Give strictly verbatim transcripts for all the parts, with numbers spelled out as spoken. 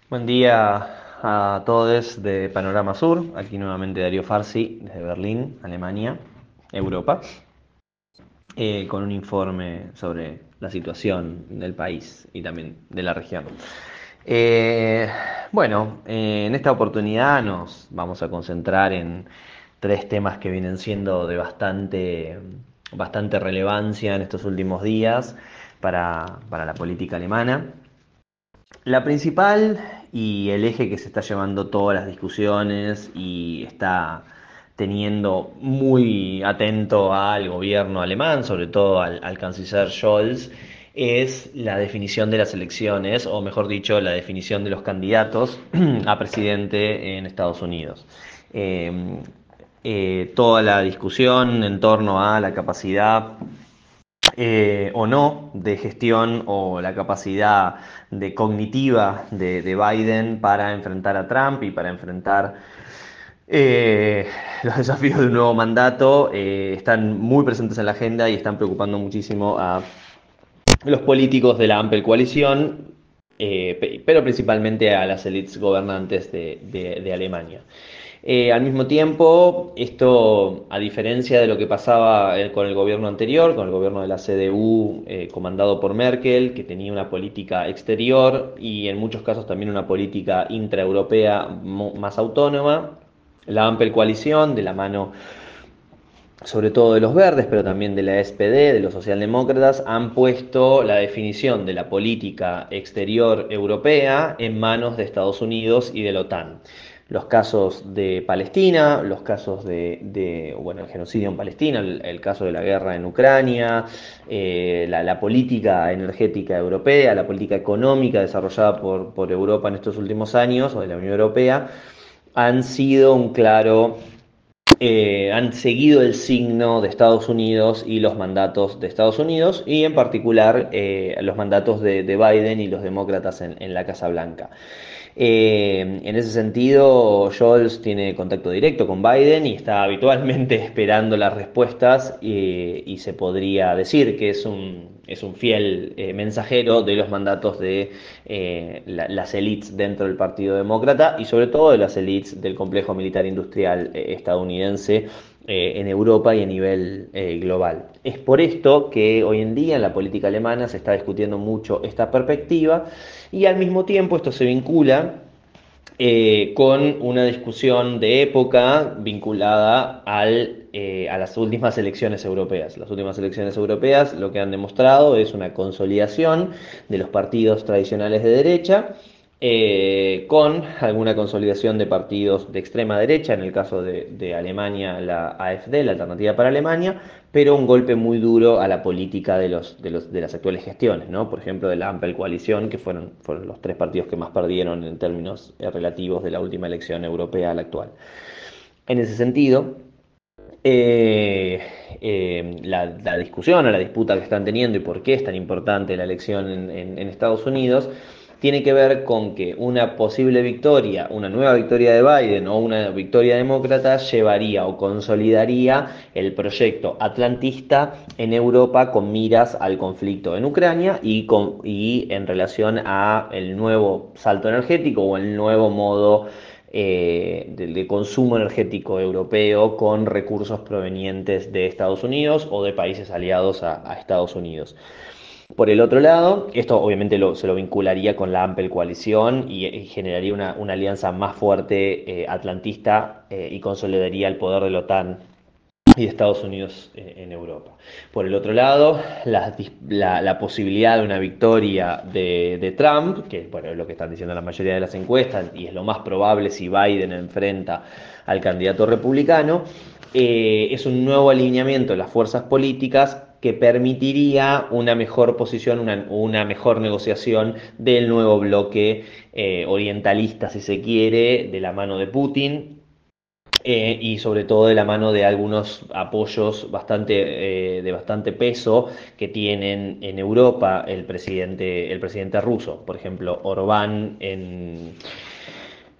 Buen día a todos de Panorama Sur. Aquí nuevamente Darío Farsi desde Berlín, Alemania, Europa, eh, con un informe sobre la situación del país y también de la región. Eh, bueno, eh, en esta oportunidad nos vamos a concentrar en tres temas que vienen siendo de bastante, bastante relevancia en estos últimos días para, para la política alemana. La principal y el eje que se está llevando todas las discusiones y está teniendo muy atento al gobierno alemán, sobre todo al, al canciller Scholz, es la definición de las elecciones, o mejor dicho, la definición de los candidatos a presidente en Estados Unidos. Eh, eh, Toda la discusión en torno a la capacidad eh, o no de gestión o la capacidad de cognitiva de, de Biden para enfrentar a Trump y para enfrentar eh, los desafíos de un nuevo mandato eh, están muy presentes en la agenda y están preocupando muchísimo a los políticos de la amplia coalición, eh, pero principalmente a las élites gobernantes de, de, de Alemania. Eh, al mismo tiempo, esto, a diferencia de lo que pasaba eh, con el gobierno anterior, con el gobierno de la C D U eh, comandado por Merkel, que tenía una política exterior y en muchos casos también una política intraeuropea más autónoma, la amplia coalición, de la mano sobre todo de los verdes, pero también de la S P D, de los socialdemócratas, han puesto la definición de la política exterior europea en manos de Estados Unidos y de la OTAN. Los casos de Palestina, los casos de, de bueno, el genocidio en Palestina, el, el caso de la guerra en Ucrania, eh, la, la política energética europea, la política económica desarrollada por, por Europa en estos últimos años, o de la Unión Europea, han sido un claro eh, han seguido el signo de Estados Unidos y los mandatos de Estados Unidos y en particular eh, los mandatos de, de, Biden y los demócratas en, en la Casa Blanca. Eh, en ese sentido, Scholz tiene contacto directo con Biden y está habitualmente esperando las respuestas y, y se podría decir que es un, es un fiel eh, mensajero de los mandatos de eh, la, las élites dentro del Partido Demócrata y sobre todo de las élites del complejo militar industrial eh, estadounidense eh, en Europa y a nivel eh, global. Es por esto que hoy en día en la política alemana se está discutiendo mucho esta perspectiva y al mismo tiempo esto se vincula eh, con una discusión de época vinculada al, eh, a las últimas elecciones europeas. Las últimas elecciones europeas lo que han demostrado es una consolidación de los partidos tradicionales de derecha, eh, con alguna consolidación de partidos de extrema derecha, en el caso de, de Alemania, la A F D, la Alternativa para Alemania, pero un golpe muy duro a la política de, los, de, los, de las actuales gestiones, ¿no? Por ejemplo, de la Ampel Coalición, que fueron, fueron los tres partidos que más perdieron en términos eh, relativos de la última elección europea a la actual. En ese sentido, eh, eh, la, la, discusión o la disputa que están teniendo y por qué es tan importante la elección en, en, en Estados Unidos tiene que ver con que una posible victoria, una nueva victoria de Biden o una victoria demócrata llevaría o consolidaría el proyecto atlantista en Europa con miras al conflicto en Ucrania y, con, y en relación a el nuevo salto energético o el nuevo modo eh, de, de consumo energético europeo con recursos provenientes de Estados Unidos o de países aliados a, a Estados Unidos. Por el otro lado, esto obviamente lo, se lo vincularía con la amplia coalición y, y generaría una, una, alianza más fuerte eh, atlantista eh, y consolidaría el poder de la OTAN y de Estados Unidos eh, en Europa. Por el otro lado, la, la, la posibilidad de una victoria de, de Trump, que bueno, es lo que están diciendo la mayoría de las encuestas y es lo más probable si Biden enfrenta al candidato republicano, eh, es un nuevo alineamiento de las fuerzas políticas que permitiría una mejor posición, una, una mejor negociación del nuevo bloque eh, orientalista, si se quiere, de la mano de Putin, eh, y sobre todo de la mano de algunos apoyos bastante, eh, de bastante peso que tienen en Europa el presidente, el presidente ruso. Por ejemplo, Orbán en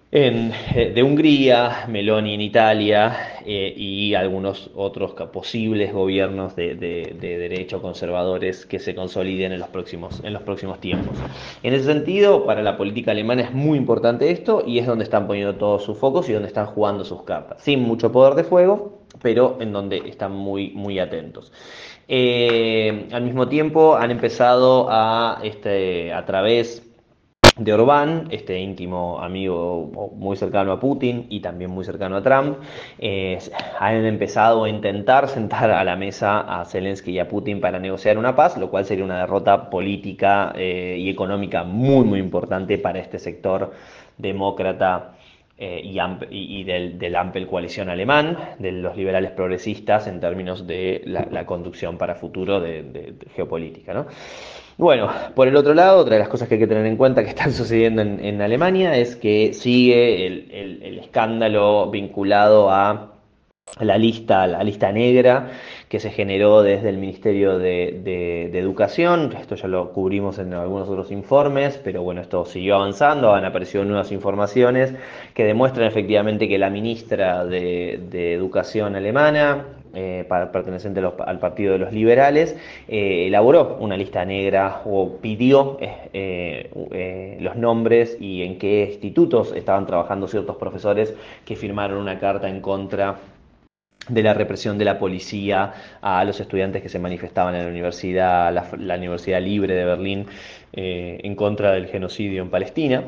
en, eh, de Hungría, Meloni en Italia eh, y algunos otros posibles gobiernos de, de, de derecho conservadores que se consoliden en los próximos, en los próximos tiempos. En ese sentido, para la política alemana es muy importante esto y es donde están poniendo todos sus focos y donde están jugando sus cartas, sin mucho poder de fuego, pero en donde están muy, muy atentos. Eh, al mismo tiempo han empezado a, este, a través de Orbán, este íntimo amigo muy cercano a Putin y también muy cercano a Trump, eh, han empezado a intentar sentar a la mesa a Zelensky y a Putin para negociar una paz, lo cual sería una derrota política eh, y económica muy muy importante para este sector demócrata eh, y, y, del, del Ampel coalición alemán, de los liberales progresistas en términos de la, la conducción para futuro de, de, de geopolítica, ¿no? Bueno, por el otro lado, otra de las cosas que hay que tener en cuenta que están sucediendo en, en Alemania es que sigue el, el, el escándalo vinculado a la lista, la lista negra que se generó desde el Ministerio de, de, de Educación. Esto ya lo cubrimos en algunos otros informes, pero bueno, esto siguió avanzando, han aparecido nuevas informaciones que demuestran efectivamente que la ministra de, de Educación alemana, eh, perteneciente a los, al Partido de los Liberales, eh, elaboró una lista negra o pidió eh, eh, los nombres y en qué institutos estaban trabajando ciertos profesores que firmaron una carta en contra de la represión de la policía a los estudiantes que se manifestaban en la universidad, la, la Universidad Libre de Berlín, eh, en contra del genocidio en Palestina.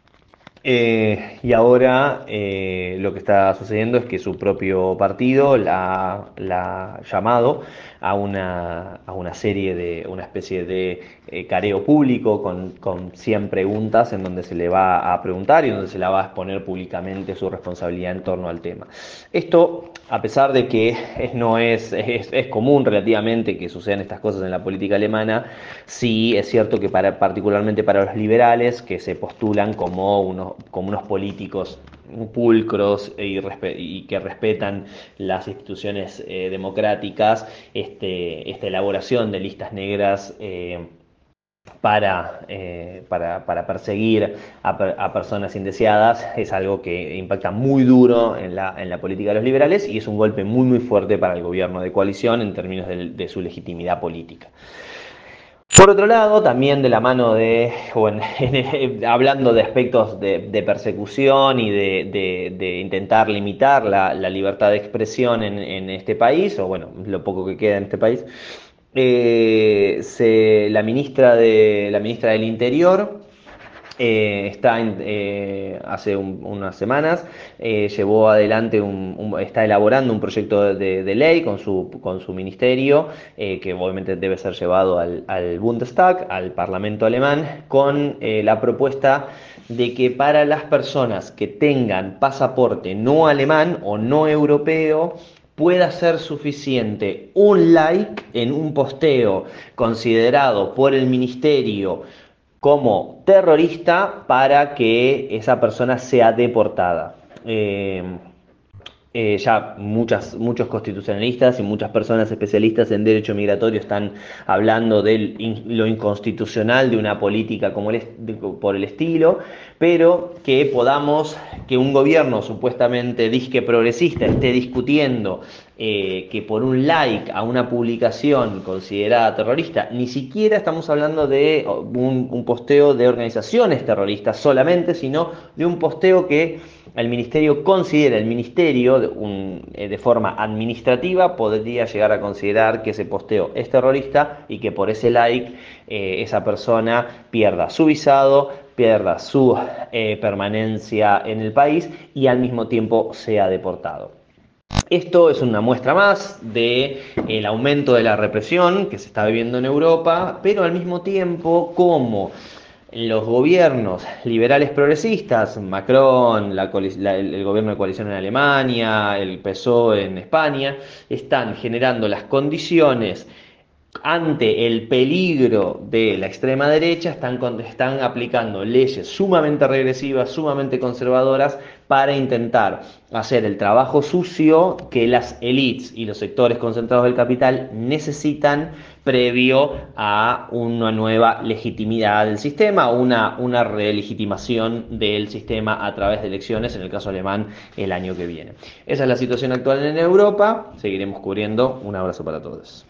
Eh, y ahora eh, lo que está sucediendo es que su propio partido la, la ha llamado a una, a una serie de, una especie de eh, careo público con, con cien preguntas en donde se le va a preguntar y donde se la va a exponer públicamente su responsabilidad en torno al tema. Esto, a pesar de que es, no es, es, es común relativamente que sucedan estas cosas en la política alemana, sí es cierto que para, particularmente para los liberales que se postulan como unos, como unos políticos pulcros y, y que respetan las instituciones eh, democráticas, este, esta elaboración de listas negras eh, para, eh, para, para perseguir a, a personas indeseadas es algo que impacta muy duro en la, en la política de los liberales y es un golpe muy muy fuerte para el gobierno de coalición en términos de, de su legitimidad política. Por otro lado, también de la mano de, bueno, hablando de aspectos de, de persecución y de, de, de intentar limitar la, la, libertad de expresión en, en este país, o bueno, lo poco que queda en este país, eh, se, la, ministra de, la ministra del Interior, Eh, está en, eh, hace un, unas semanas eh, llevó adelante un, un, está elaborando un proyecto de, de ley con su, con su ministerio eh, que obviamente debe ser llevado al, al Bundestag, al Parlamento alemán, con eh, la propuesta de que para las personas que tengan pasaporte no alemán o no europeo pueda ser suficiente un like en un posteo considerado por el ministerio como terrorista para que esa persona sea deportada. Eh, eh, ya muchas, muchos constitucionalistas y muchas personas especialistas en derecho migratorio están hablando de lo inconstitucional de una política como el, de, por el estilo, pero que podamos, que un gobierno supuestamente disque progresista esté discutiendo eh, que por un like a una publicación considerada terrorista, ni siquiera estamos hablando de un, un posteo de organizaciones terroristas solamente, sino de un posteo que el ministerio considera, el ministerio de, un, eh, de forma administrativa podría llegar a considerar que ese posteo es terrorista y que por ese like eh, esa persona pierda su visado, pierda su eh, permanencia en el país y al mismo tiempo sea deportado. Esto es una muestra más del de aumento de la represión que se está viviendo en Europa, pero al mismo tiempo como los gobiernos liberales progresistas, Macron, la, la, el gobierno de coalición en Alemania, el P S O E en España, están generando las condiciones ante el peligro de la extrema derecha, están, están aplicando leyes sumamente regresivas, sumamente conservadoras, para intentar hacer el trabajo sucio que las élites y los sectores concentrados del capital necesitan previo a una nueva legitimidad del sistema, una, una relegitimación del sistema a través de elecciones, en el caso alemán, el año que viene. Esa es la situación actual en Europa, seguiremos cubriendo. Un abrazo para todos.